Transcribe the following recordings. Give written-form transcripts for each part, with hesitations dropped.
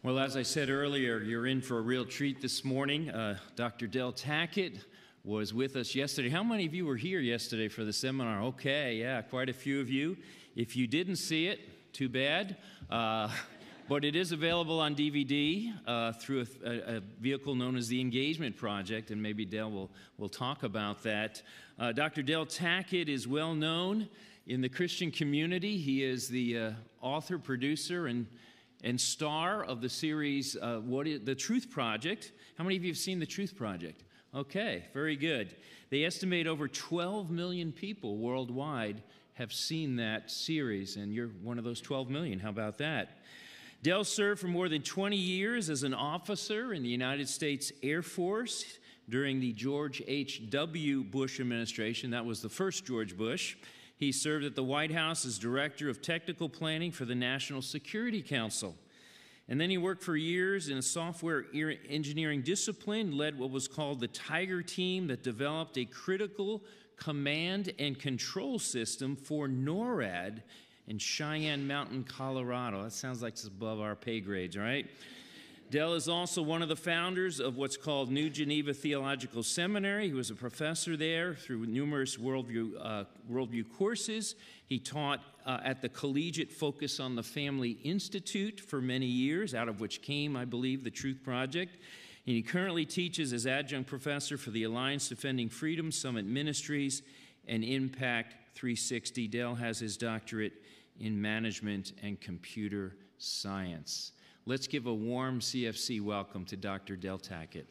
Well, as I said earlier, you're in for a real treat this morning. Dr. Del Tackett was with us yesterday. How many of you were here yesterday for the seminar? Okay, yeah, quite a few of you. If you didn't see it, too bad. But it is available on DVD through a vehicle known as the Engagement Project, and maybe Del will talk about that. Dr. Del Tackett is well known in the Christian community. He is the author, producer, and star of the series, The Truth Project. How many of you have seen The Truth Project? Okay, very good. They estimate over 12 million people worldwide have seen that series, and you're one of those 12 million. How about that? Del served for more than 20 years as an officer in the United States Air Force during the George H.W. Bush administration. That was the first George Bush. He served at the White House as Director of Technical Planning for the National Security Council. And then he worked for years in a software engineering discipline, led what was called the Tiger Team that developed a critical command and control system for NORAD in Cheyenne Mountain, Colorado. That sounds like it's above our pay grades, right? Del is also one of the founders of what's called New Geneva Theological Seminary. He was a professor there through numerous worldview courses. He taught at the Collegiate Focus on the Family Institute for many years, out of which came, I believe, the Truth Project. And he currently teaches as adjunct professor for the Alliance Defending Freedom, Summit Ministries, and Impact 360. Del has his doctorate in management and computer science. Let's give a warm CFC welcome to Dr. Del Tackett.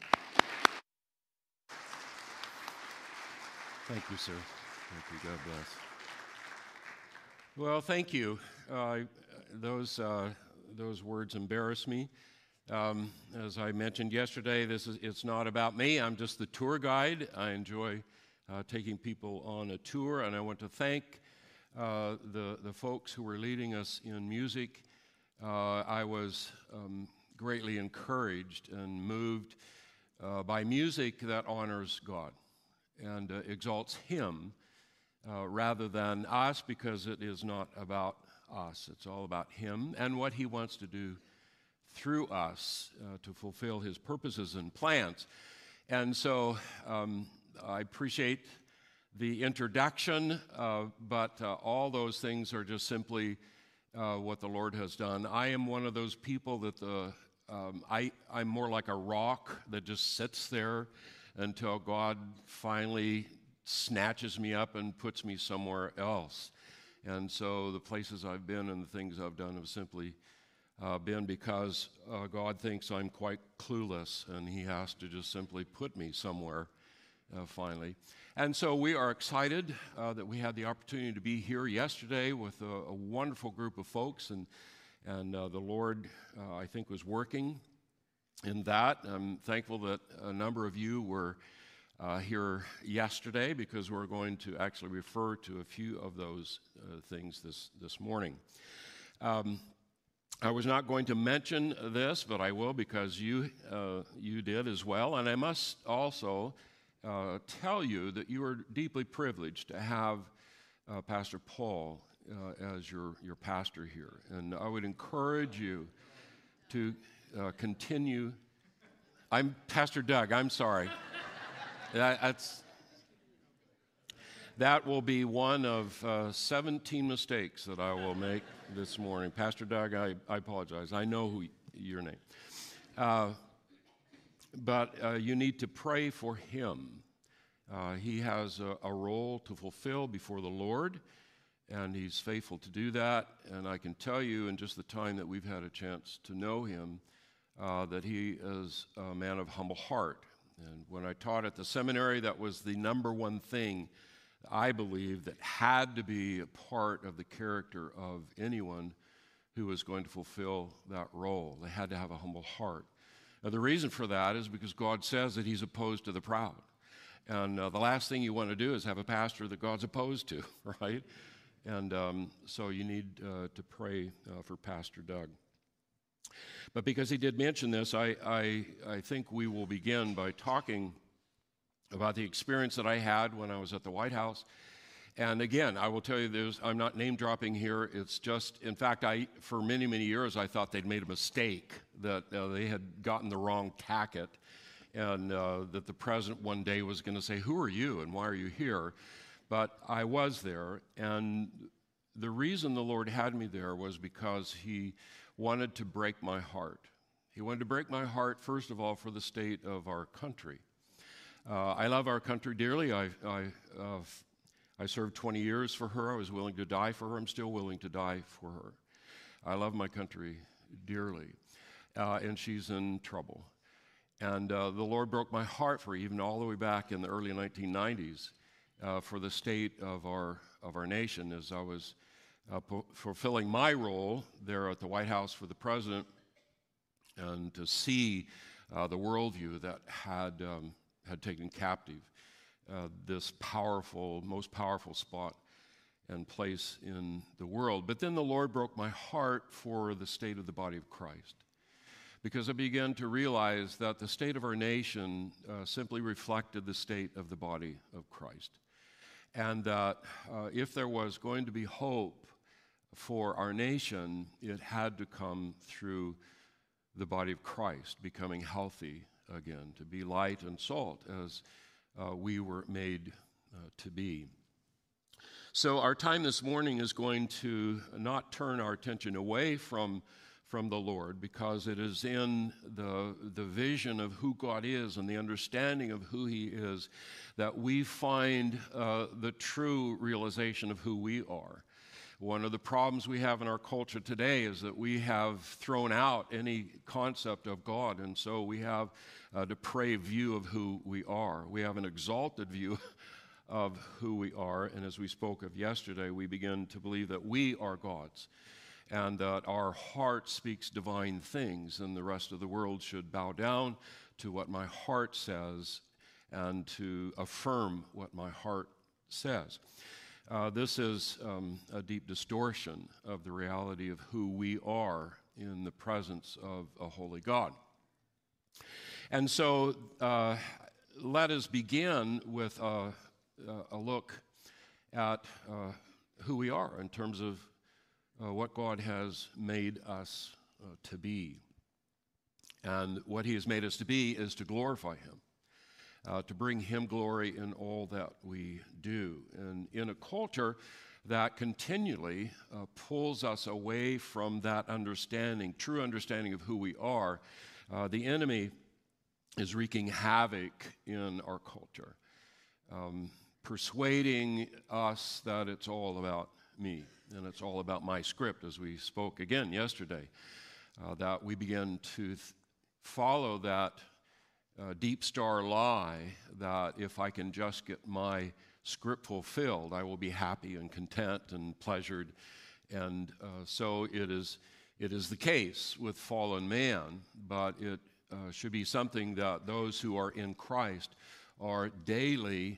Thank you, sir. Thank you. God bless. Well, thank you. Those words embarrass me. As I mentioned yesterday, it's not about me. I'm just the tour guide. I enjoy taking people on a tour, and I want to thank the folks who were leading us in music. I was greatly encouraged and moved by music that honors God and exalts Him rather than us, because it is not about us. It's all about Him and what He wants to do through us to fulfill His purposes and plans. And so I appreciate the introduction, but all those things are just simply what the Lord has done. I am one of those people that I'm more like a rock that just sits there until God finally snatches me up and puts me somewhere else. And so the places I've been and the things I've done have simply been because God thinks I'm quite clueless, and He has to just simply put me somewhere finally. And so we are excited that we had the opportunity to be here yesterday with a wonderful group of folks, and the Lord, I think, was working in that. I'm thankful that a number of you were here yesterday, because we're going to actually refer to a few of those things this morning. I was not going to mention this, but I will, because you did as well, and I must also tell you that you are deeply privileged to have Pastor Paul as your pastor here. And I would encourage you to continue. I'm Pastor Doug, I'm sorry. That will be one of 17 mistakes that I will make this morning. Pastor Doug, I apologize. I know your name. But you need to pray for him. He has a role to fulfill before the Lord, and he's faithful to do that. And I can tell you, in just the time that we've had a chance to know him, that he is a man of humble heart. And when I taught at the seminary, that was the number one thing I believe that had to be a part of the character of anyone who was going to fulfill that role. They had to have a humble heart. Now, the reason for that is because God says that He's opposed to the proud. And the last thing you want to do is have a pastor that God's opposed to, right? And so you need to pray for Pastor Doug. But because he did mention this, I think we will begin by talking about the experience that I had when I was at the White House. And again, I will tell you, I'm not name dropping here. It's just, in fact, for many, many years, I thought they'd made a mistake, that they had gotten the wrong tacket, and that the president one day was going to say, "Who are you and why are you here?" But I was there, and the reason the Lord had me there was because He wanted to break my heart. He wanted to break my heart, first of all, for the state of our country. I love our country dearly. I served 20 years for her. I was willing to die for her. I'm still willing to die for her. I love my country dearly, and she's in trouble. And the Lord broke my heart for her, even all the way back in the early 1990s, for the state of our nation, as I was fulfilling my role there at the White House for the president, and to see the worldview that had taken captive this most powerful spot and place in the world. But then the Lord broke my heart for the state of the body of Christ, because I began to realize that the state of our nation simply reflected the state of the body of Christ. And that if there was going to be hope for our nation, it had to come through the body of Christ becoming healthy again, to be light and salt as we were made to be. So our time this morning is going to not turn our attention away from the Lord, because it is in the vision of who God is and the understanding of who He is that we find the true realization of who we are. One of the problems we have in our culture today is that we have thrown out any concept of God, and so we have a depraved view of who we are. We have an exalted view of who we are, and as we spoke of yesterday, we begin to believe that we are God's, and that our heart speaks divine things, and the rest of the world should bow down to what my heart says and to affirm what my heart says. This is a deep distortion of the reality of who we are in the presence of a holy God. And so let us begin with a look at who we are in terms of what God has made us to be. And what He has made us to be is to glorify Him. To bring Him glory in all that we do. And in a culture that continually pulls us away from that understanding, true understanding of who we are, the enemy is wreaking havoc in our culture, persuading us that it's all about me and it's all about my script, as we spoke again yesterday, that we begin to follow that deep star lie that if I can just get my script fulfilled, I will be happy and content and pleasured. And so it is the case with fallen man, but it should be something that those who are in Christ are daily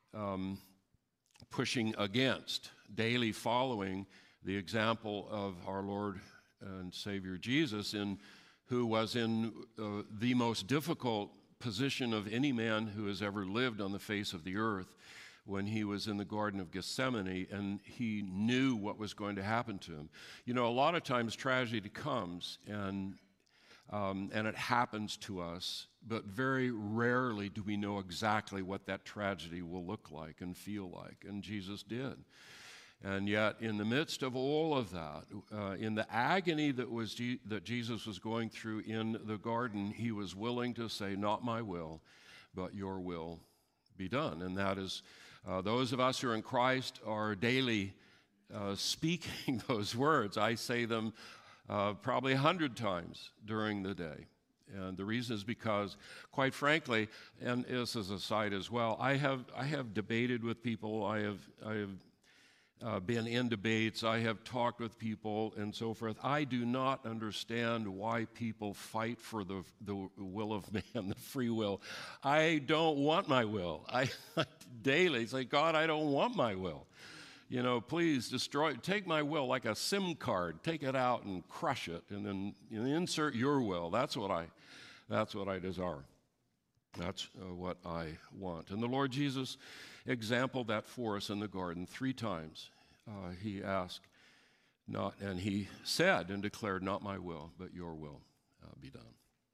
pushing against, daily following the example of our Lord and Savior Jesus, who was in the most difficult position of any man who has ever lived on the face of the earth, when He was in the Garden of Gethsemane, and He knew what was going to happen to Him. You know, a lot of times tragedy comes and it happens to us, but very rarely do we know exactly what that tragedy will look like and feel like, and Jesus did. And yet, in the midst of all of that, in the agony that Jesus was going through in the garden, He was willing to say, "Not my will, but your will be done." And that is, those of us who are in Christ are daily speaking those words. I say them probably 100 times during the day. And the reason is because, quite frankly, and this is a side as well, I have debated with people. I have been in debates, I have talked with people and so forth. I do not understand why people fight for the will of man, the free will. I don't want my will. I daily say, "God, I don't want my will. You know, please take my will like a SIM card, take it out and crush it, and then insert your will." That's what I desire. That's what I want. And the Lord Jesus exampled that for us in the garden 3 times. He asked, and he said and declared, not my will, but your will be done.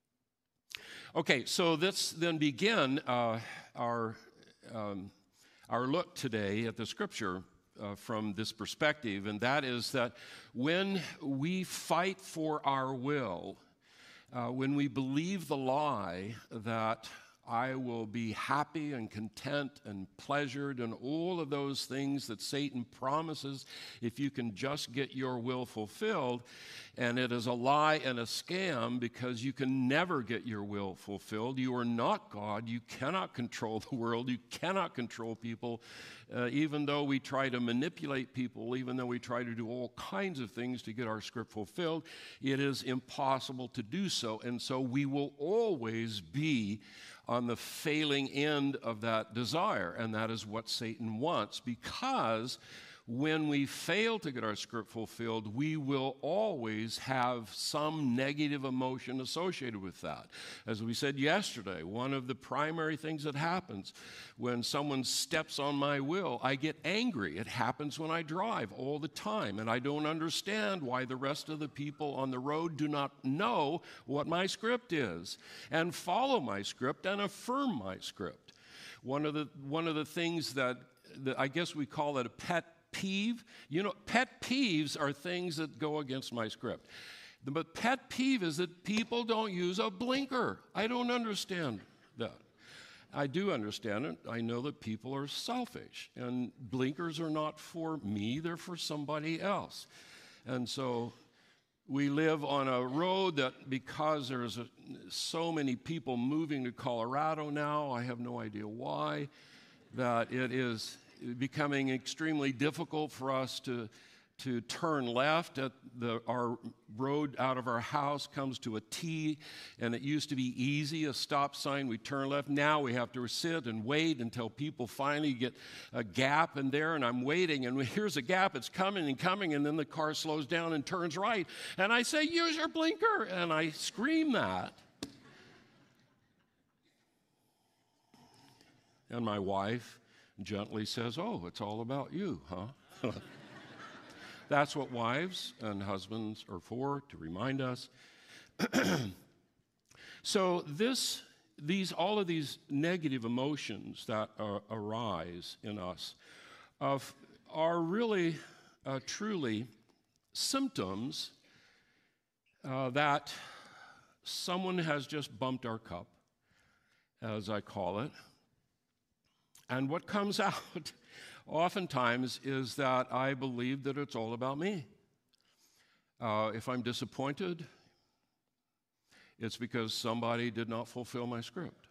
Okay, so let's then begin our look today at the Scripture from this perspective, and that is that when we fight for our will, when we believe the lie that I will be happy and content and pleasured and all of those things that Satan promises if you can just get your will fulfilled, and it is a lie and a scam because you can never get your will fulfilled. You are not God. You cannot control the world. You cannot control people. Even though we try to manipulate people, even though we try to do all kinds of things to get our script fulfilled, it is impossible to do so. And so we will always be on the failing end of that desire, and that is what Satan wants, because when we fail to get our script fulfilled, we will always have some negative emotion associated with that. As we said yesterday, one of the primary things that happens when someone steps on my will, I get angry. It happens when I drive all the time, and I don't understand why the rest of the people on the road do not know what my script is and follow my script and affirm my script. One of the things that I guess we call it a pet peeve. You know, pet peeves are things that go against my script. But pet peeve is that people don't use a blinker. I don't understand that. I do understand it. I know that people are selfish, and blinkers are not for me, they're for somebody else. And so we live on a road that, because there's so many people moving to Colorado now, I have no idea why, that it is becoming extremely difficult for us to turn left. Our road out of our house comes to a T, and it used to be easy, a stop sign, we turn left. Now we have to sit and wait until people finally get a gap in there, and I'm waiting, and here's a gap, it's coming and coming, and then the car slows down and turns right, and I say, use your blinker, and I scream that. And my wife gently says, oh, it's all about you, huh? That's what wives and husbands are for, to remind us. So all of these negative emotions that arise in us are really, truly symptoms that someone has just bumped our cup, as I call it. And what comes out oftentimes is that I believe that it's all about me. If I'm disappointed, it's because somebody did not fulfill my script.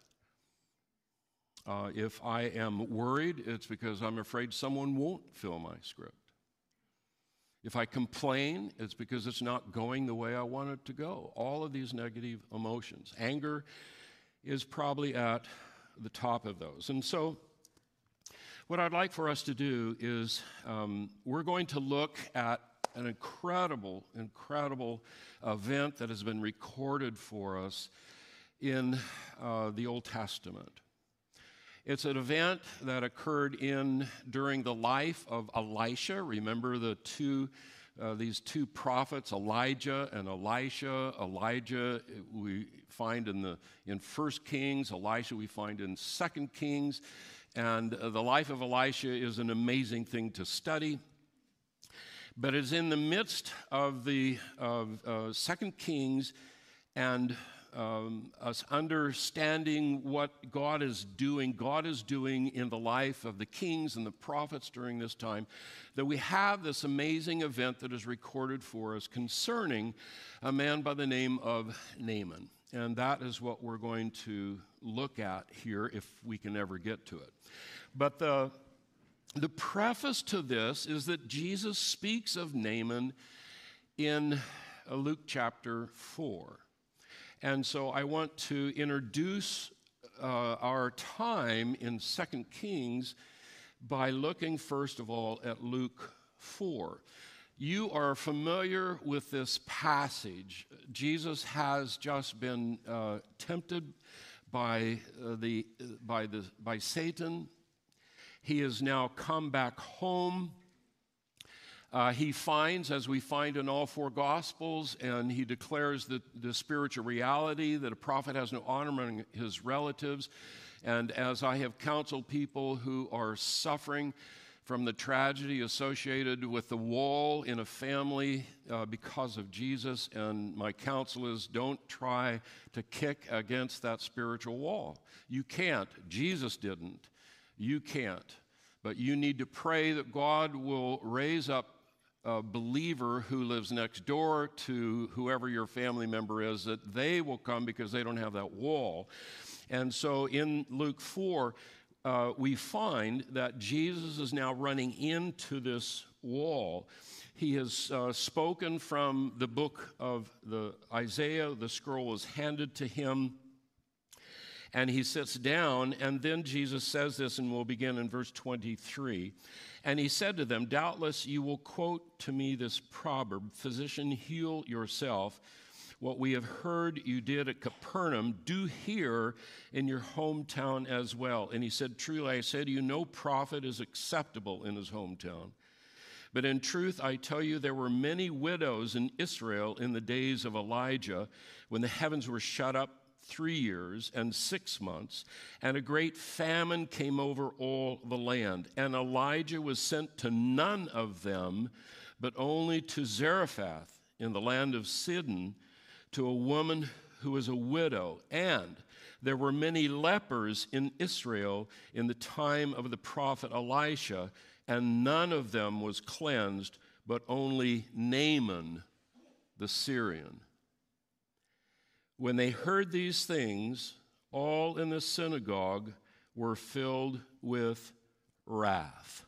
If I am worried, it's because I'm afraid someone won't fill my script. If I complain, it's because it's not going the way I want it to go. All of these negative emotions. Anger is probably at the top of those. And so what I'd like for us to do is we're going to look at an incredible event that has been recorded for us in the Old Testament. It's an event that occurred during the life of Elisha. Remember these two prophets, Elijah and Elisha. Elijah we find in 1 Kings. Elisha we find in 2 Kings. And the life of Elisha is an amazing thing to study. But it's in the midst of 2 Kings and us understanding what God is doing in the life of the kings and the prophets during this time, that we have this amazing event that is recorded for us concerning a man by the name of Naaman. And that is what we're going to look at here if we can ever get to it. But the preface to this is that Jesus speaks of Naaman in Luke chapter 4. And so I want to introduce our time in 2 Kings by looking first of all at Luke 4. You are familiar with this passage. Jesus has just been tempted by Satan. He has now come back home. He finds, as we find in all four Gospels, and he declares the spiritual reality that a prophet has no honor among his relatives. And as I have counseled people who are suffering from the tragedy associated with the wall in a family because of Jesus, and my counsel is don't try to kick against that spiritual wall. You can't. Jesus didn't. You can't. But you need to pray that God will raise up a believer who lives next door to whoever your family member is, that they will come because they don't have that wall. And so in Luke 4, we find that Jesus is now running into this wall. He has spoken from the book of Isaiah. The scroll is handed to him, and he sits down, and then Jesus says this, and we'll begin in verse 23. And he said to them, "Doubtless you will quote to me this proverb, 'Physician, heal yourself. What we have heard you did at Capernaum, do here in your hometown as well.' And he said, 'Truly I say to you, no prophet is acceptable in his hometown. But in truth, I tell you, there were many widows in Israel in the days of Elijah, when the heavens were shut up 3 years and 6 months, and a great famine came over all the land. And Elijah was sent to none of them, but only to Zarephath in the land of Sidon, to a woman who was a widow. And there were many lepers in Israel in the time of the prophet Elisha, and none of them was cleansed, but only Naaman the Syrian.' When they heard these things, all in the synagogue were filled with wrath."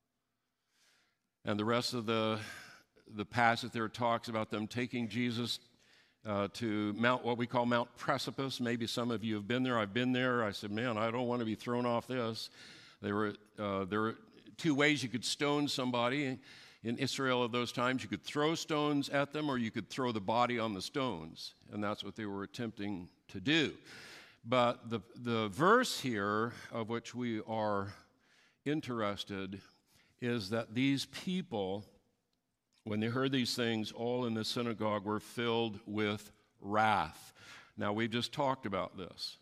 And the rest of the passage there talks about them taking Jesus to what we call Mount Precipice. Maybe some of you have been there. I've been there. I said, man, I don't want to be thrown off this. There were two ways you could stone somebody. In Israel of those times, you could throw stones at them, or you could throw the body on the stones, and that's what they were attempting to do. But the verse here of which we are interested is that these people, when they heard these things, all in the synagogue were filled with wrath. Now, we've just talked about this.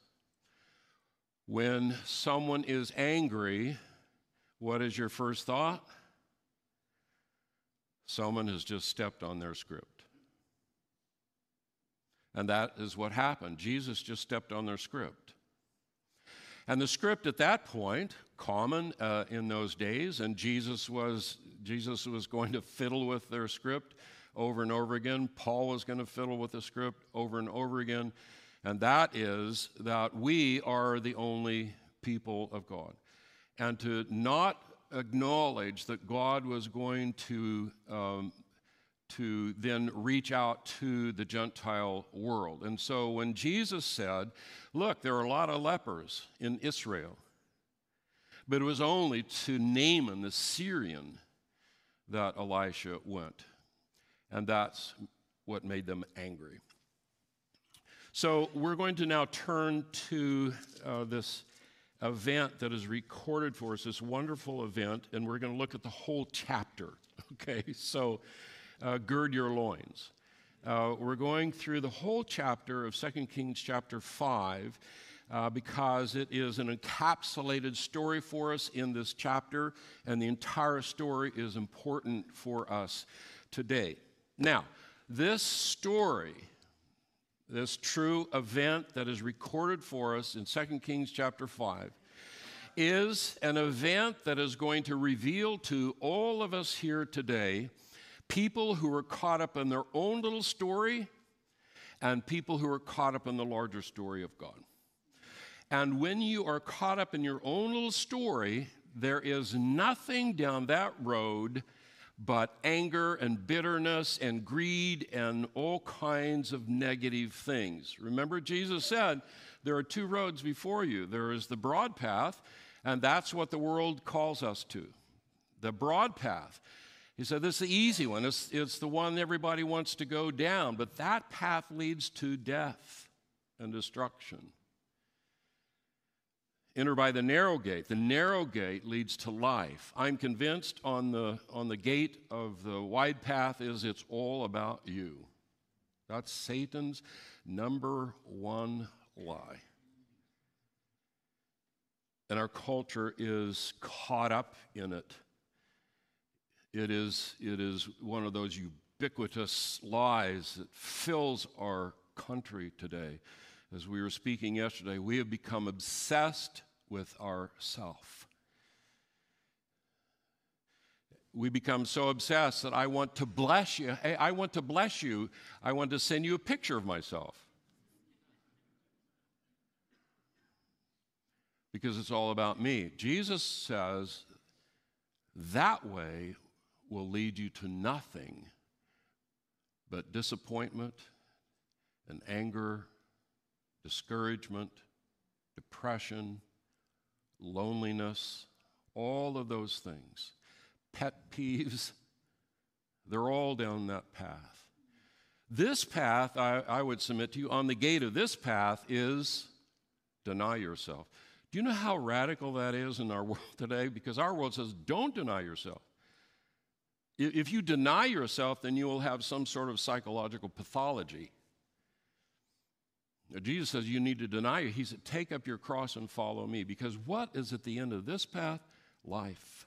When someone is angry, what is your first thought? Someone has just stepped on their script. And that is what happened. Jesus just stepped on their script. And the script at that point, common in those days, and Jesus was going to fiddle with their script over and over again. Paul was going to fiddle with the script over and over again. And that is that we are the only people of God. And to not acknowledge that God was going to then reach out to the Gentile world. And so when Jesus said, look, there are a lot of lepers in Israel, but it was only to Naaman the Syrian that Elisha went. And that's what made them angry. So we're going to now turn to this event that is recorded for us, this wonderful event, and we're going to look at the whole chapter. Okay, so gird your loins. We're going through the whole chapter of 2 Kings chapter 5 because it is an encapsulated story for us in this chapter, and the entire story is important for us today. Now, this story, this true event that is recorded for us in 2 Kings chapter 5, is an event that is going to reveal to all of us here today people who are caught up in their own little story and people who are caught up in the larger story of God. And when you are caught up in your own little story, there is nothing down that road but anger and bitterness and greed and all kinds of negative things. Remember, Jesus said, there are two roads before you. There is the broad path, and that's what the world calls us to, the broad path. He said, this is the easy one. It's the one everybody wants to go down, but that path leads to death and destruction. enter by the narrow gate. The narrow gate leads to life. I'm convinced on the gate of the wide path is it's all about you. That's Satan's number one lie. And our culture is caught up in it. It is one of those ubiquitous lies that fills our country today. As we were speaking yesterday, we have become obsessed with ourself. We become so obsessed that I want to bless you. Hey, I want to bless you. I want to send you a picture of myself. Because it's all about me. Jesus says that way will lead you to nothing but disappointment and anger, discouragement, depression, loneliness, all of those things. Pet peeves, they're all down that path. This path, I would submit to you, on the gate of this path is deny yourself. Do you know how radical that is in our world today? Because our world says, don't deny yourself. If you deny yourself, then you will have some sort of psychological pathology. Jesus says you need to deny you. He said, take up your cross and follow me. Because what is at the end of this path? Life.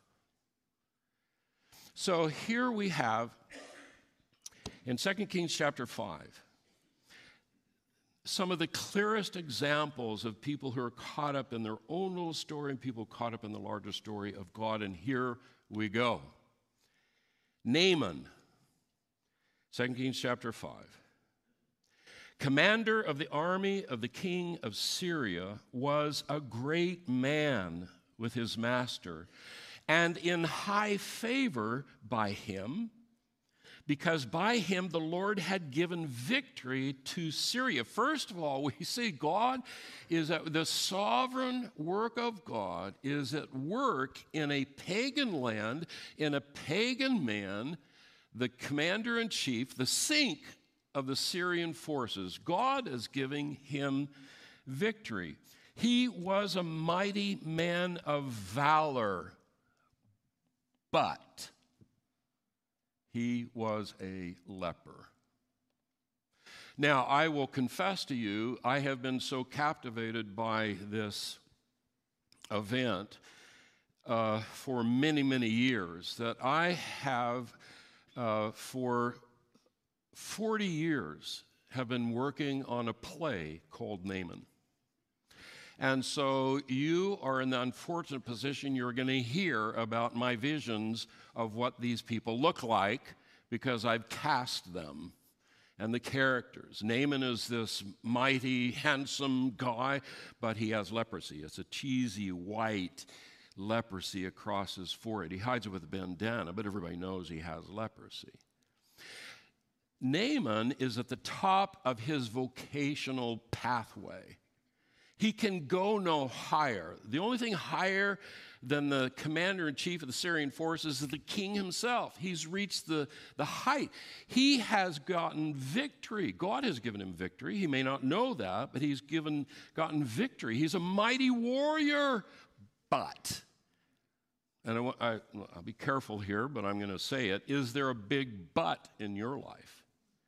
So here we have, in 2 Kings chapter 5, some of the clearest examples of people who are caught up in their own little story and people caught up in the larger story of God. And here we go. Naaman, 2 Kings chapter 5. Commander of the army of the king of Syria, was a great man with his master, and in high favor by him, because by him the Lord had given victory to Syria. First of all, we see God is at the sovereign work of God is at work in a pagan land, in a pagan man, the commander-in-chief, the sink of the Syrian forces. God is giving him victory. He was a mighty man of valor, but he was a leper. Now, I will confess to you, I have been so captivated by this event for many, many years that I have, for 40 years, have been working on a play called Naaman. And so you are in the unfortunate position you're going to hear about my visions of what these people look like because I've cast them and the characters. Naaman is this mighty, handsome guy, but he has leprosy. It's a cheesy white leprosy across his forehead. He hides it with a bandana, but everybody knows he has leprosy. Naaman is at the top of his vocational pathway. He can go no higher. The only thing higher than the commander-in-chief of the Syrian forces is the king himself. He's reached the height. He has gotten victory. God has given him victory. He may not know that, but he's gotten victory. He's a mighty warrior. But, and I'll be careful here, but I'm going to say it, is there a big but in your life?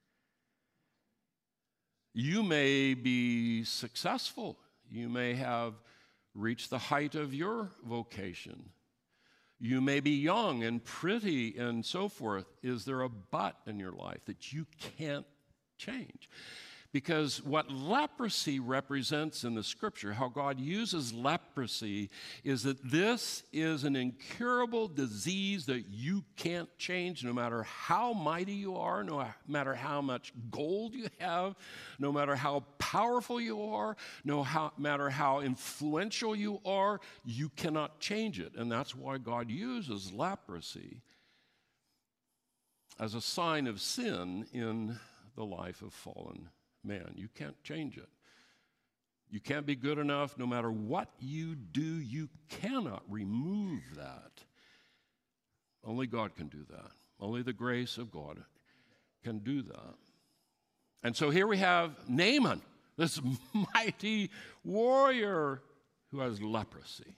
You may be successful. You may have reached the height of your vocation. You may be young and pretty and so forth. Is there a but in your life that you can't change? Because what leprosy represents in the scripture, how God uses leprosy, is that this is an incurable disease that you can't change no matter how mighty you are, no matter how much gold you have, no matter how powerful you are, no matter how influential you are, you cannot change it. And that's why God uses leprosy as a sign of sin in the life of fallen man. You can't change it. You can't be good enough. No matter what you do, you cannot remove that. Only God can do that. Only the grace of God can do that. And so here we have Naaman, this mighty warrior who has leprosy.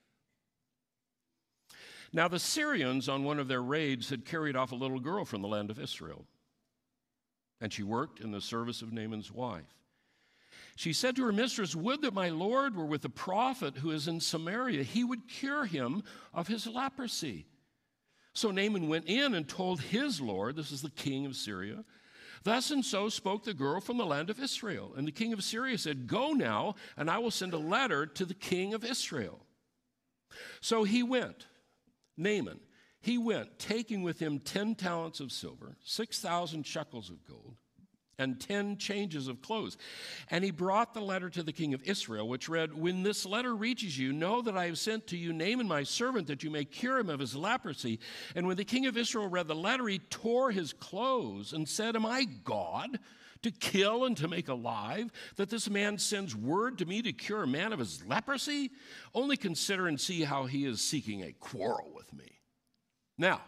Now the Syrians, on one of their raids, had carried off a little girl from the land of Israel, and she worked in the service of Naaman's wife. She said to her mistress, "Would that my Lord were with the prophet who is in Samaria. He would cure him of his leprosy." So Naaman went in and told his Lord, this is the king of Syria, "Thus and so spoke the girl from the land of Israel." And the king of Syria said, "Go now, and I will send a letter to the king of Israel." So he went, Naaman, he went, taking with him 10 talents of silver, 6,000 shekels of gold, and 10 changes of clothes. And he brought the letter to the king of Israel, which read, "When this letter reaches you, know that I have sent to you Naaman my servant, that you may cure him of his leprosy." And when the king of Israel read the letter, he tore his clothes and said, "Am I God to kill and to make alive, that this man sends word to me to cure a man of his leprosy? Only consider and see how he is seeking a quarrel with me." Now,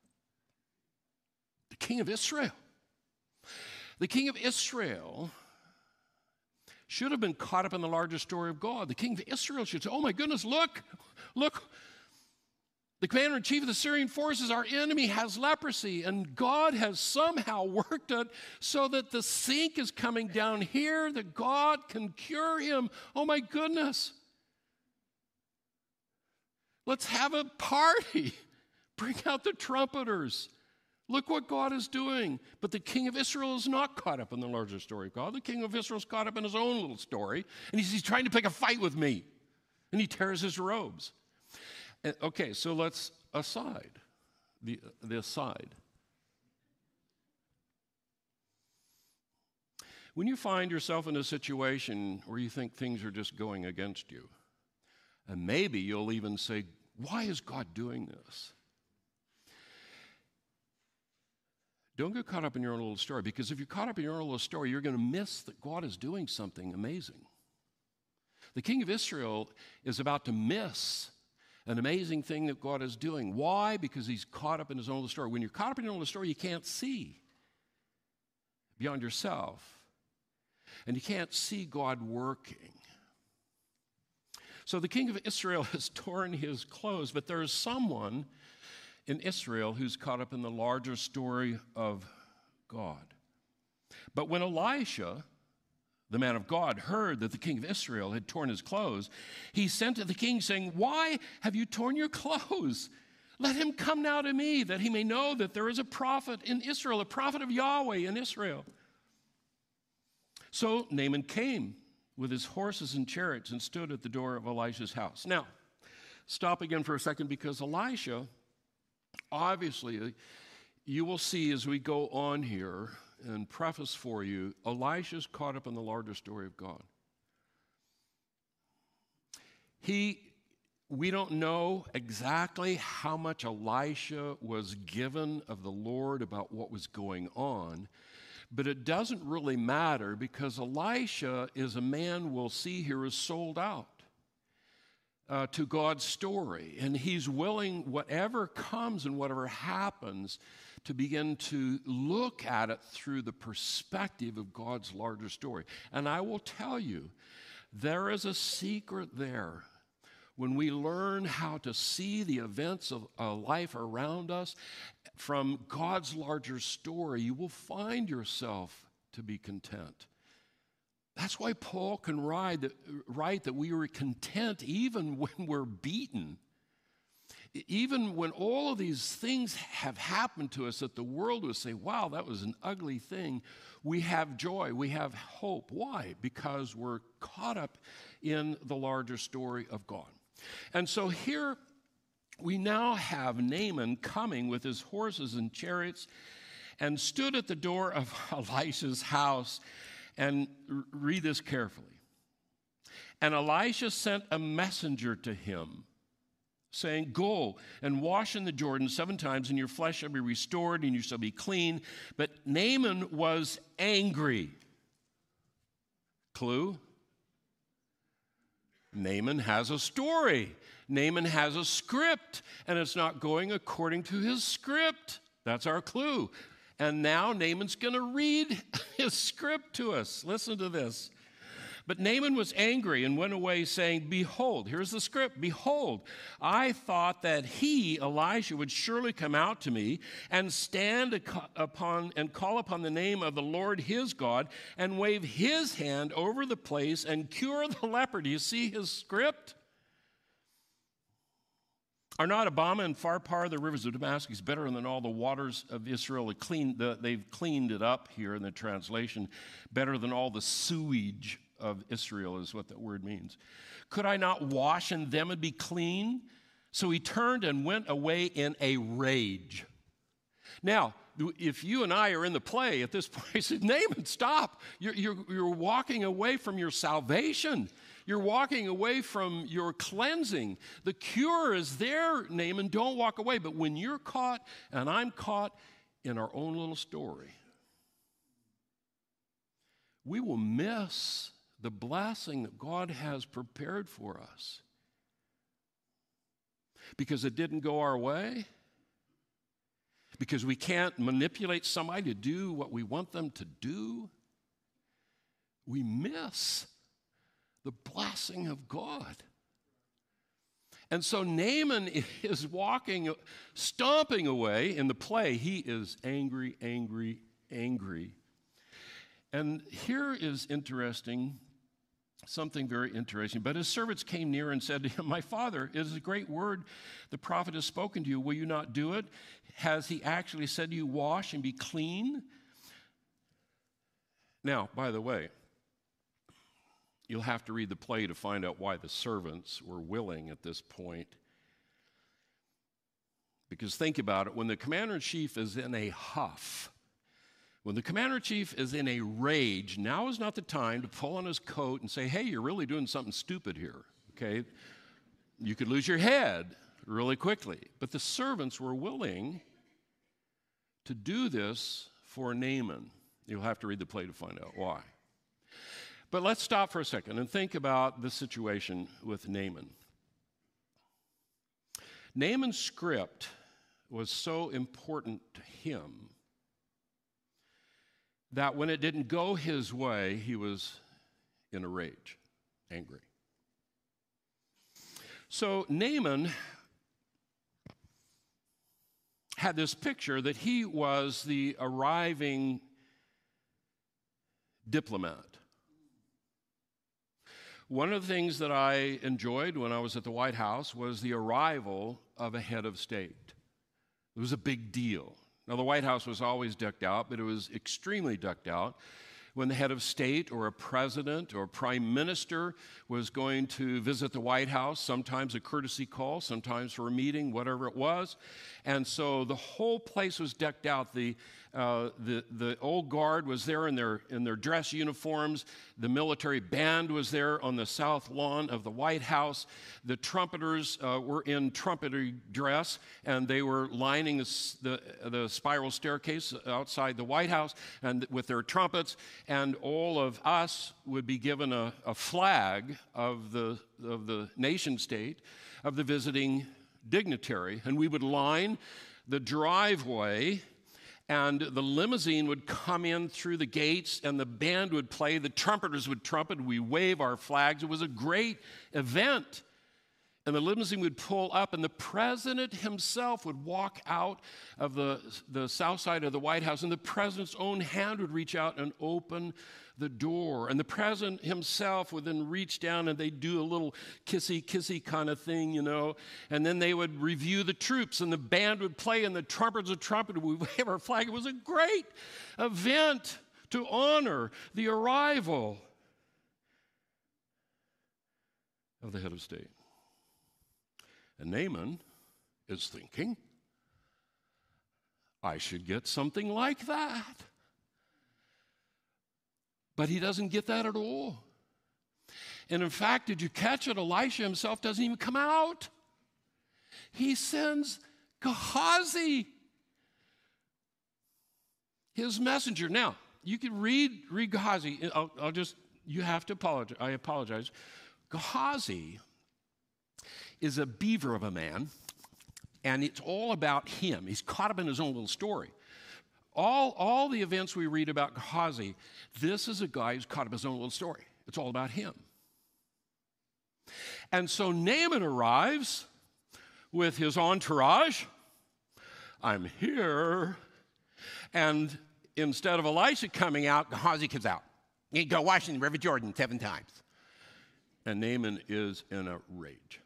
the king of Israel should have been caught up in the larger story of God. The king of Israel should say, "Oh my goodness, look, the commander-in-chief of the Syrian forces, our enemy, has leprosy, and God has somehow worked it so that the sink is coming down here, that God can cure him. Oh my goodness. Let's have a party. Bring out the trumpeters. Look what God is doing." But the king of Israel is not caught up in the larger story of God. The king of Israel is caught up in his own little story, and he's trying to pick a fight with me, and he tears his robes. Okay, so let's aside, the aside. When you find yourself in a situation where you think things are just going against you, and maybe you'll even say, "Why is God doing this?" Don't get caught up in your own little story, because if you're caught up in your own little story, you're going to miss that God is doing something amazing. The king of Israel is about to miss an amazing thing that God is doing. Why? Because he's caught up in his own little story. When you're caught up in your own little story, you can't see beyond yourself, and you can't see God working. So the king of Israel has torn his clothes, but there is someone in Israel who's caught up in the larger story of God. But when Elisha, the man of God, heard that the king of Israel had torn his clothes, he sent to the king saying, "Why have you torn your clothes? Let him come now to me, that he may know that there is a prophet in Israel, a prophet of Yahweh in Israel." So Naaman came with his horses and chariots and stood at the door of Elisha's house. Now, stop again for a second, because Elisha, obviously, you will see as we go on here and preface for you, Elisha's caught up in the larger story of God. We don't know exactly how much Elisha was given of the Lord about what was going on, but it doesn't really matter, because Elisha is a man we'll see here is sold out to God's story, and he's willing, whatever comes and whatever happens, to begin to look at it through the perspective of God's larger story. And I will tell you, there is a secret there. When we learn how to see the events of life around us from God's larger story, you will find yourself to be content. That's why Paul can write that we are content even when we're beaten. Even when all of these things have happened to us that the world would say, "Wow, that was an ugly thing," we have joy, we have hope. Why? Because we're caught up in the larger story of God. And so here we now have Naaman coming with his horses and chariots and stood at the door of Elisha's house. And read this carefully. "And Elisha sent a messenger to him, saying, 'Go and wash in the Jordan 7 times, and your flesh shall be restored, and you shall be clean.' But Naaman was angry." Clue? Naaman has a story. Naaman has a script, and it's not going according to his script. That's our clue. And now Naaman's going to read his script to us. Listen to this. But Naaman was angry and went away saying, behold, here's the script, behold, I thought that he, Elisha, would surely come out to me and stand upon and call upon the name of the Lord his God and wave his hand over the place and cure the leper. Do you see his script? Are not Abana and Pharpar, the rivers of Damascus, better than all the waters of Israel? They've cleaned it up here in the translation. Better than all the sewage of Israel is what that word means. Could I not wash in them and be clean? So he turned and went away in a rage. Now, if you and I are in the play at this point, he said, Naaman, stop. You're walking away from your salvation. You're walking away from your cleansing. The cure is there, Naaman. Don't walk away. But when you're caught and I'm caught in our own little story, we will miss the blessing that God has prepared for us because it didn't go our way, because we can't manipulate somebody to do what we want them to do. We miss the blessing of God. And so Naaman is walking, stomping away in the play. He is angry, angry, angry. And here is interesting, something very interesting. But his servants came near and said to him, my father, it is a great word the prophet has spoken to you. Will you not do it? Has he actually said to you, wash and be clean? Now, by the way, you'll have to read the play to find out why the servants were willing at this point. Because think about it, when the commander-in-chief is in a huff, when the commander-in-chief is in a rage, now is not the time to pull on his coat and say, hey, you're really doing something stupid here, okay? You could lose your head really quickly. But the servants were willing to do this for Naaman. You'll have to read the play to find out why. But let's stop for a second and think about the situation with Naaman. Naaman's script was so important to him that when it didn't go his way, he was in a rage, angry. So Naaman had this picture that he was the arriving diplomat. One of the things that I enjoyed when I was at the White House was the arrival of a head of state. It was a big deal. Now, the White House was always decked out, but it was extremely decked out when the head of state or a president or a prime minister was going to visit the White House, sometimes a courtesy call, sometimes for a meeting, whatever it was. And so the whole place was decked out. The old guard was there in their dress uniforms. The military band was there on the south lawn of the White House. The trumpeters were in trumpeter dress, and they were lining the spiral staircase outside the White House and with their trumpets. And all of us would be given a flag of the nation state of the visiting dignitary, and we would line the driveway. And the limousine would come in through the gates, and the band would play, the trumpeters would trumpet, we wave our flags. It was a great event. And the limousine would pull up, and the president himself would walk out of the south side of the White House, and the president's own hand would reach out and open the door. And the president himself would then reach down, and they'd do a little kissy kind of thing, you know. And then they would review the troops, and the band would play, and the trumpets would trumpet, and we'd wave our flag. It was a great event to honor the arrival of the head of state. And Naaman is thinking, I should get something like that. But he doesn't get that at all. And in fact, did you catch it? Elisha himself doesn't even come out. He sends Gehazi, his messenger. Now, you can read Gehazi. You have to apologize. I apologize. Gehazi is a beaver of a man, and it's all about him. He's caught up in his own little story. All the events we read about Gehazi, this is a guy who's caught up in his own little story. It's all about him. And so Naaman arrives with his entourage. I'm here. And instead of Elisha coming out, Gehazi comes out. You go wash in the River Jordan 7 times. And Naaman is in a rage.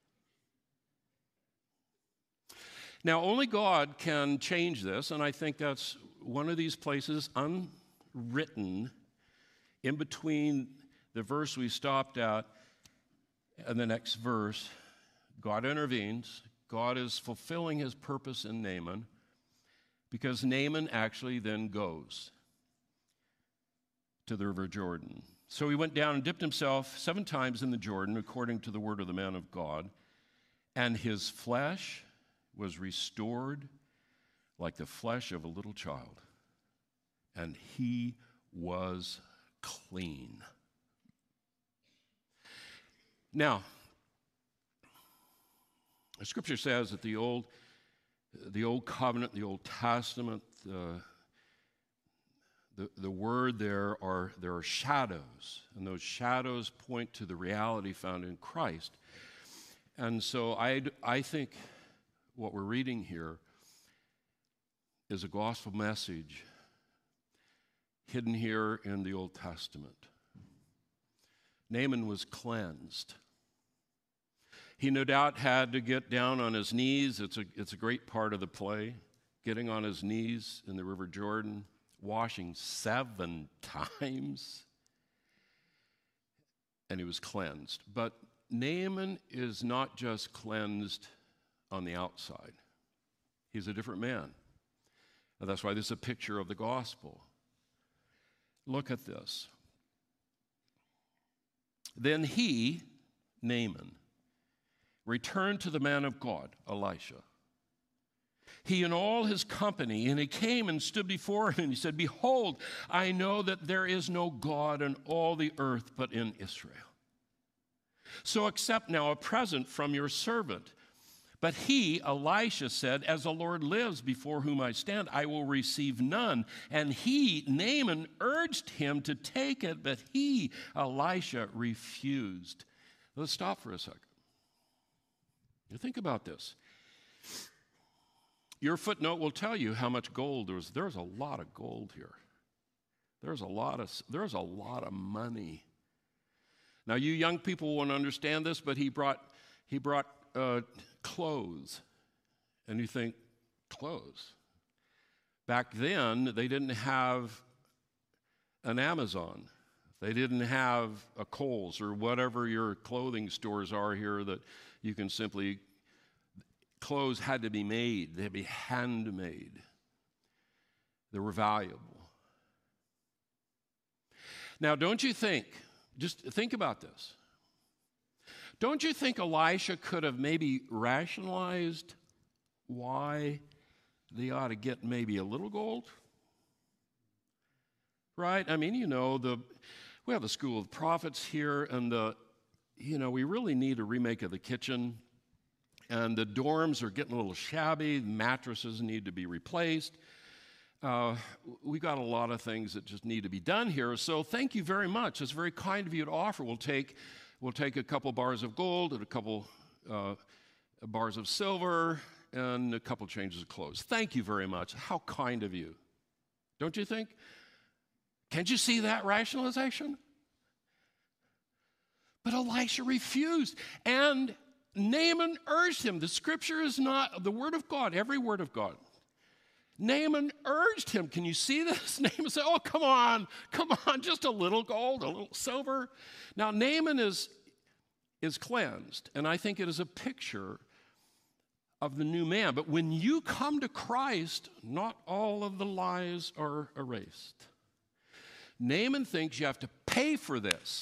Now, only God can change this, and I think that's one of these places unwritten in between the verse we stopped at and the next verse. God intervenes. God is fulfilling his purpose in Naaman, because Naaman actually then goes to the River Jordan. So he went down and dipped himself 7 times in the Jordan, according to the word of the man of God, and his flesh was restored like the flesh of a little child, and he was clean. Now, the scripture says that the old covenant, the Old Testament, the word there are shadows, and those shadows point to the reality found in Christ. And so I think what we're reading here is a gospel message hidden here in the Old Testament. Naaman was cleansed. He no doubt had to get down on his knees. It's a great part of the play, getting on his knees in the River Jordan, washing 7 times, and he was cleansed. But Naaman is not just cleansed on the outside. He's a different man. And that's why this is a picture of the gospel. Look at this. Then he, Naaman, returned to the man of God, Elisha. He and all his company, and he came and stood before him, and he said, "Behold, I know that there is no God in all the earth but in Israel. So accept now a present from your servant." But he, Elisha, said, "As the Lord lives before whom I stand, I will receive none." And he, Naaman, urged him to take it, but he, Elisha, refused. Let's stop for a second. You think about this. Your footnote will tell you how much gold there's a lot of gold here. There's a lot of money. Now, you young people won't understand this, but he brought clothes. And you think, clothes? Back then, they didn't have an Amazon. They didn't have a Kohl's or whatever your clothing stores are here that you can simply, clothes had to be made. They had to be handmade. They were valuable. Now, don't you think, just think about this. Don't you think Elisha could have maybe rationalized why they ought to get maybe a little gold? Right? I mean, we have the School of Prophets here, and we really need a remake of the kitchen. And the dorms are getting a little shabby. Mattresses need to be replaced. We got a lot of things that just need to be done here. So thank you very much. It's very kind of you to offer. We'll take a couple bars of gold and a couple bars of silver and a couple changes of clothes. Thank you very much. How kind of you. Don't you think? Can't you see that rationalization? But Elisha refused. And Naaman urged him. The scripture is not the word of God, every word of God. Naaman urged him. Can you see this? Naaman said, "Oh, come on, just a little gold, a little silver." Now, Naaman is cleansed, and I think it is a picture of the new man. But when you come to Christ, not all of the lies are erased. Naaman thinks you have to pay for this.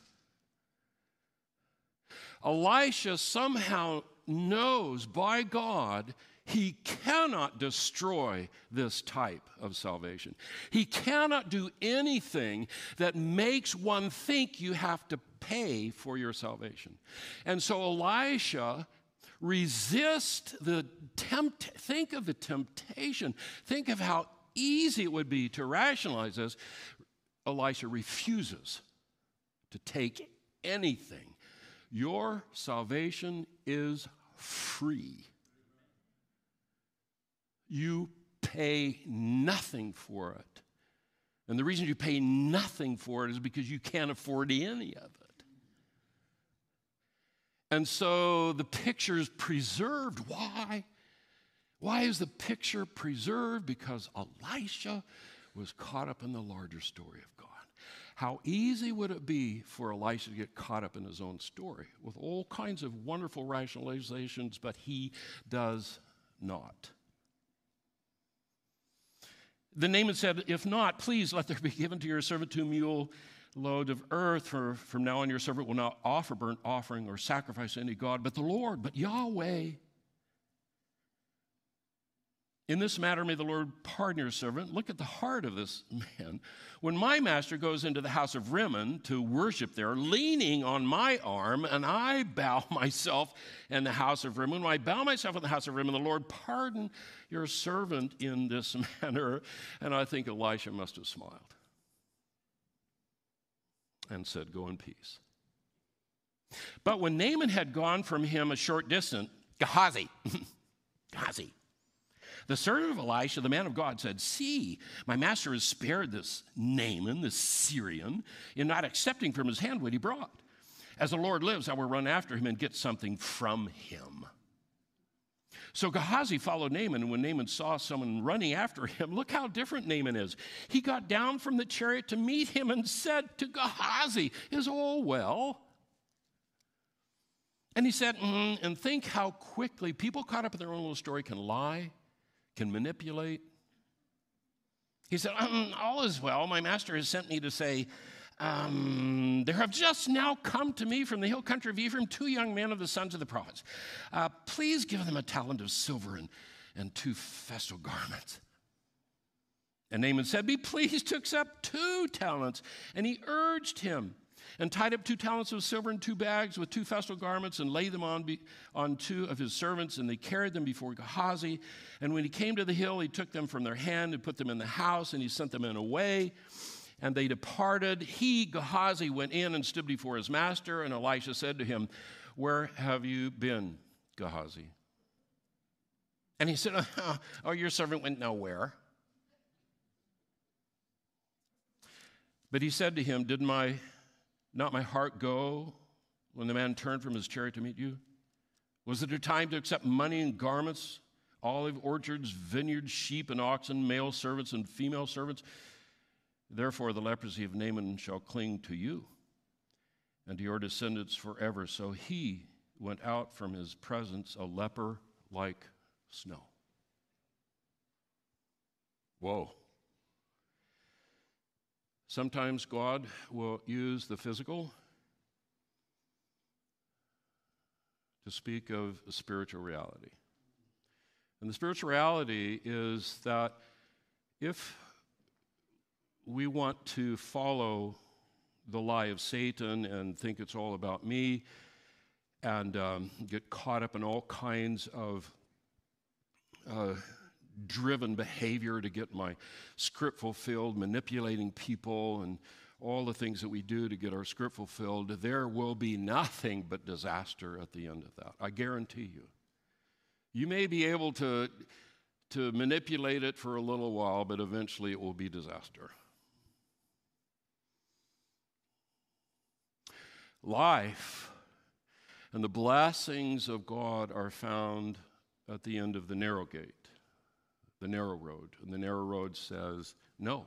Elisha somehow knows by God he cannot destroy this type of salvation. He cannot do anything that makes one think you have to pay for your salvation. And so Elisha resists think of the temptation. Think of how easy it would be to rationalize this. Elisha refuses to take anything. Your salvation is free. You pay nothing for it. And the reason you pay nothing for it is because you can't afford any of it. And so the picture is preserved. Why? Why is the picture preserved? Because Elisha was caught up in the larger story of God. How easy would it be for Elisha to get caught up in his own story with all kinds of wonderful rationalizations, but he does not. Then Naaman said, if not, please let there be given to your servant 2 mule load of earth, for from now on your servant will not offer burnt offering or sacrifice to any god, but the Lord, but Yahweh. In this matter, may the Lord pardon your servant. Look at the heart of this man. When my master goes into the house of Rimmon to worship there, leaning on my arm, and I bow myself in the house of Rimmon, when I bow myself in the house of Rimmon, the Lord pardon your servant in this manner. And I think Elisha must have smiled and said, go in peace. But when Naaman had gone from him a short distance, Gehazi, the servant of Elisha, the man of God, said, see, my master has spared this Naaman, this Syrian, in not accepting from his hand what he brought. As the Lord lives, I will run after him and get something from him. So Gehazi followed Naaman, and when Naaman saw someone running after him, look how different Naaman is. He got down from the chariot to meet him and said to Gehazi, is all well? And he said, and think how quickly people caught up in their own little story can lie, can manipulate. He said, all is well. My master has sent me to say, there have just now come to me from the hill country of Ephraim 2 young men of the sons of the prophets. Please give them a talent of silver and 2 festal garments. And Naaman said, be pleased to accept 2 talents. And he urged him and tied up 2 talents of silver in 2 bags with 2 festal garments and laid them on 2 of his servants, and they carried them before Gehazi. And when he came to the hill, he took them from their hand and put them in the house, and he sent them away. And they departed. He, Gehazi, went in and stood before his master, and Elisha said to him, where have you been, Gehazi? And he said, oh, your servant went nowhere. But he said to him, did not my heart go when the man turned from his chariot to meet you? Was it a time to accept money and garments, olive orchards, vineyards, sheep and oxen, male servants and female servants? Therefore the leprosy of Naaman shall cling to you and to your descendants forever. So he went out from his presence a leper like snow. Whoa. Sometimes God will use the physical to speak of a spiritual reality. And the spiritual reality is that if we want to follow the lie of Satan and think it's all about me and get caught up in all kinds of driven behavior to get my script fulfilled, manipulating people and all the things that we do to get our script fulfilled, there will be nothing but disaster at the end of that. I guarantee you. You may be able to manipulate it for a little while, but eventually it will be disaster. Life and the blessings of God are found at the end of the narrow gate. The narrow road. And the narrow road says, no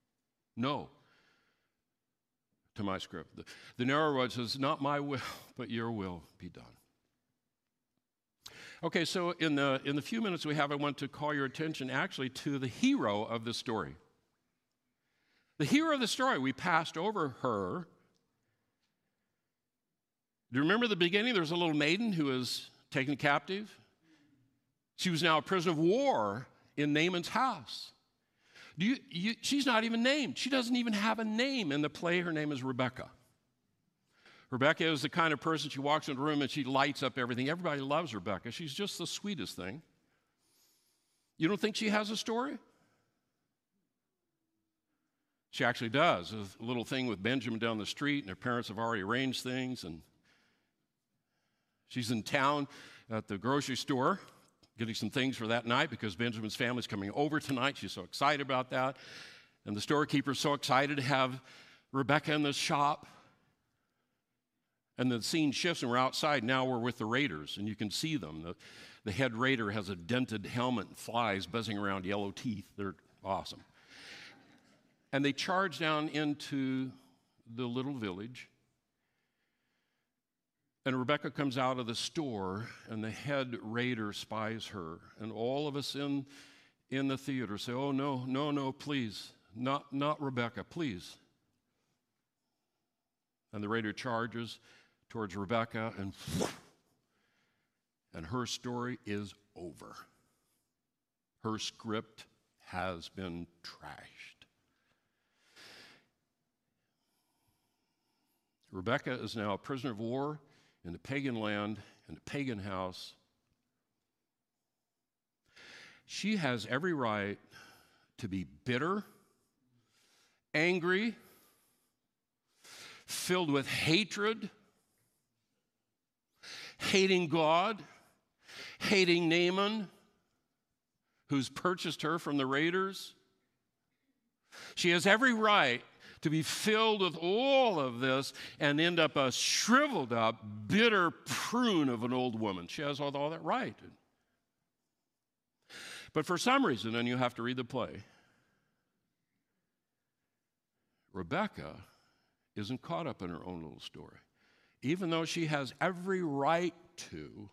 to my script. The narrow road says, not my will, but your will be done. Okay, so in the few minutes we have, I want to call your attention actually to the hero of the story. The hero of the story, we passed over her. Do you remember the beginning? There was a little maiden who was taken captive. She was now a prisoner of war in Naaman's house. She's not even named. She doesn't even have a name in the play. Her name is Rebecca. Rebecca is the kind of person, she walks into a room and she lights up everything. Everybody loves Rebecca. She's just the sweetest thing. You don't think she has a story? She actually does. There's a little thing with Benjamin down the street, and her parents have already arranged things, and she's in town at the grocery store getting some things for that night because Benjamin's family's coming over tonight. She's so excited about that. And the storekeeper's so excited to have Rebecca in the shop. And the scene shifts, and we're outside. Now we're with the raiders, and you can see them. The head raider has a dented helmet and flies buzzing around, yellow teeth. They're awesome. And they charge down into the little village. And Rebecca comes out of the store, and the head raider spies her. And all of us in the theater say, oh, no, please. Not Rebecca, please. And the raider charges towards Rebecca, and her story is over. Her script has been trashed. Rebecca is now a prisoner of war in the pagan land, in the pagan house. She has every right to be bitter, angry, filled with hatred, hating God, hating Naaman, who's purchased her from the raiders. She has every right to be filled with all of this and end up a shriveled up, bitter prune of an old woman. She has all that right. But for some reason, and you have to read the play, Rebecca isn't caught up in her own little story. Even though she has every right to,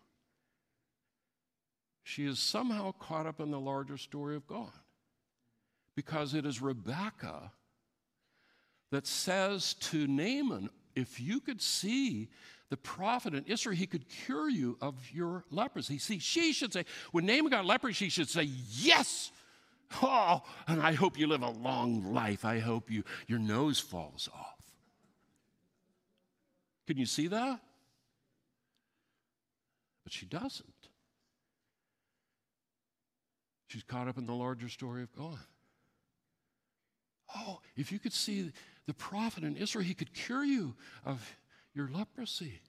she is somehow caught up in the larger story of God. Because it is Rebecca that says to Naaman, if you could see the prophet in Israel, he could cure you of your leprosy. See, she should say, when Naaman got leprosy, she should say, yes. Oh, and I hope you live a long life. I hope your nose falls off. Can you see that? But she doesn't. She's caught up in the larger story of God. Oh, if you could see the prophet in Israel, he could cure you of your leprosy.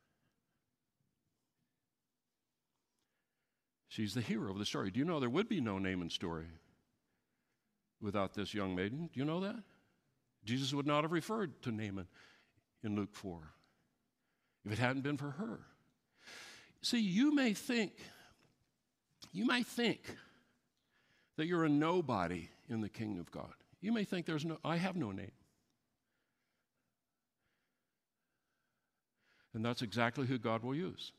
She's the hero of the story. Do you know there would be no Naaman story without this young maiden? Do you know that? Jesus would not have referred to Naaman in Luke 4 if it hadn't been for her. See, you may think that you're a nobody in the kingdom of God. You may think I have no name. And that's exactly who God will use.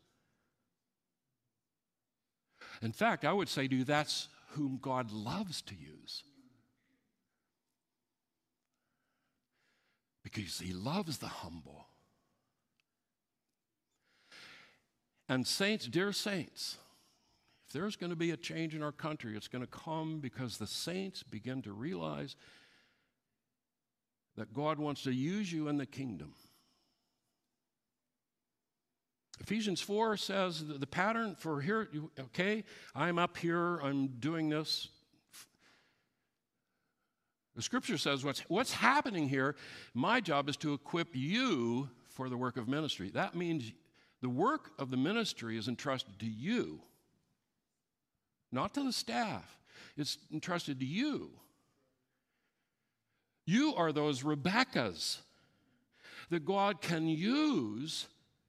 In fact, I would say to you, that's whom God loves to use. Because he loves the humble. And saints, dear saints, if there's going to be a change in our country, it's going to come because the saints begin to realize that God wants to use you in the kingdom. Ephesians 4 says the pattern for here, okay, I'm up here, I'm doing this. The scripture says what's happening here, my job is to equip you for the work of ministry. That means the work of the ministry is entrusted to you, not to the staff. It's entrusted to you. You are those Rebeccas that God can use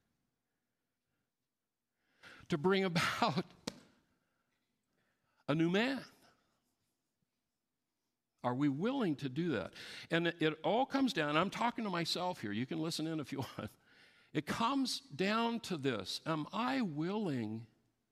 to bring about a new man. Are we willing to do that? And it all comes down, I'm talking to myself here. You can listen in if you want. It comes down to this. Am I willing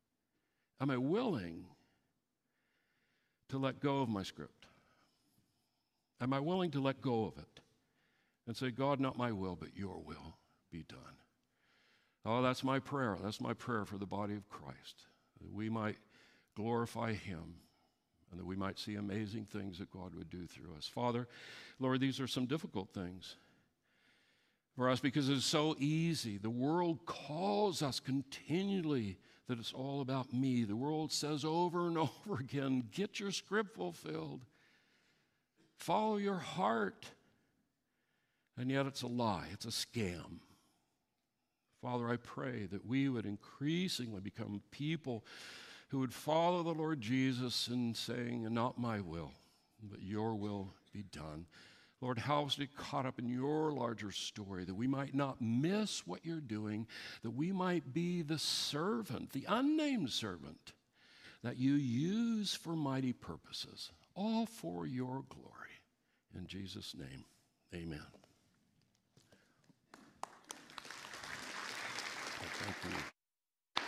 to let go of my script? Am I willing to let go of it and say, God, not my will, but your will be done? Oh, that's my prayer. That's my prayer for the body of Christ, that we might glorify him and that we might see amazing things that God would do through us. Father, Lord, these are some difficult things for us because it's so easy. The world calls us continually that it's all about me. The world says over and over again, get your script fulfilled. Follow your heart. And yet it's a lie. It's a scam. Father, I pray that we would increasingly become people who would follow the Lord Jesus in saying, not my will, but your will be done. Lord, help us to get caught up in your larger story, that we might not miss what you're doing, that we might be the servant, the unnamed servant, that you use for mighty purposes, all for your glory. In Jesus' name, amen. Thank you.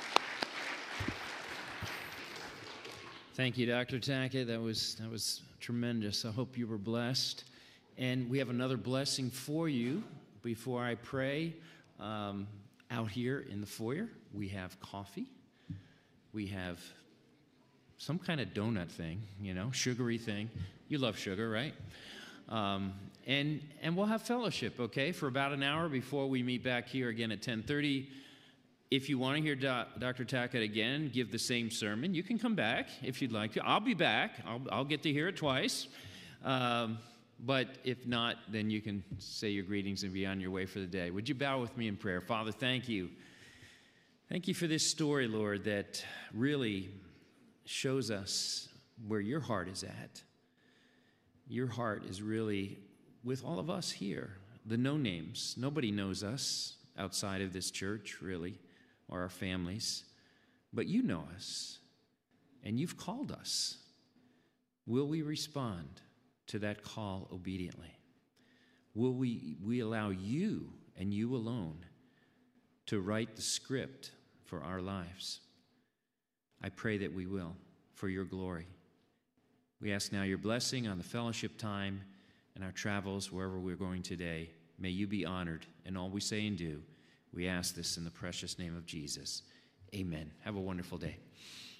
Thank you, Dr. Tackett. That was tremendous. I hope you were blessed. And we have another blessing for you before I pray. Out here in the foyer, we have coffee. We have some kind of donut thing, sugary thing. You love sugar, right? And we'll have fellowship, okay, for about an hour before we meet back here again at 10:30. If you want to hear Dr. Tackett again give the same sermon, you can come back if you'd like to. I'll be back. I'll get to hear it twice. But if not, then you can say your greetings and be on your way for the day. Would you bow with me in prayer? Father, thank you. Thank you for this story, Lord, that really shows us where your heart is at. Your heart is really with all of us here, the no-names. Nobody knows us outside of this church, really, or our families. But you know us, and you've called us. Will we respond to that call obediently? Will we allow you and you alone to write the script for our lives? I pray that we will, for your glory. We ask now your blessing on the fellowship time and our travels wherever we're going today. May you be honored in all we say and do. We ask this in the precious name of Jesus. Amen. Have a wonderful day.